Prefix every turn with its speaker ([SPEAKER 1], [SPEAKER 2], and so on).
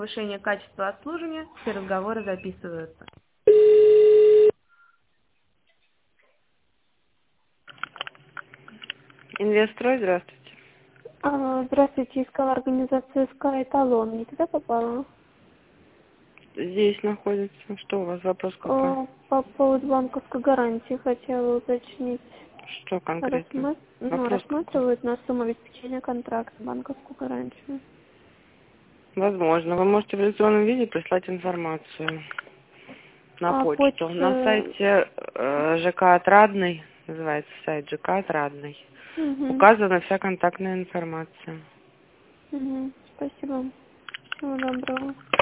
[SPEAKER 1] Повышение качества обслуживания, все разговоры записываются. Инвестрой, здравствуйте.
[SPEAKER 2] Здравствуйте, искала организацию СК Эталон. Не туда попала?
[SPEAKER 1] Здесь находится. Что у вас, вопрос какой?
[SPEAKER 2] По поводу банковской гарантии хотела уточнить.
[SPEAKER 1] Что конкретно? Вопрос какой?
[SPEAKER 2] Рассматривают на сумму обеспечения контракта банковскую гарантию.
[SPEAKER 1] Возможно. Вы можете в электронном виде прислать информацию на почту. На сайте ЖК Отрадный, называется сайт ЖК Отрадный, указана вся контактная информация.
[SPEAKER 2] Спасибо. Всего доброго.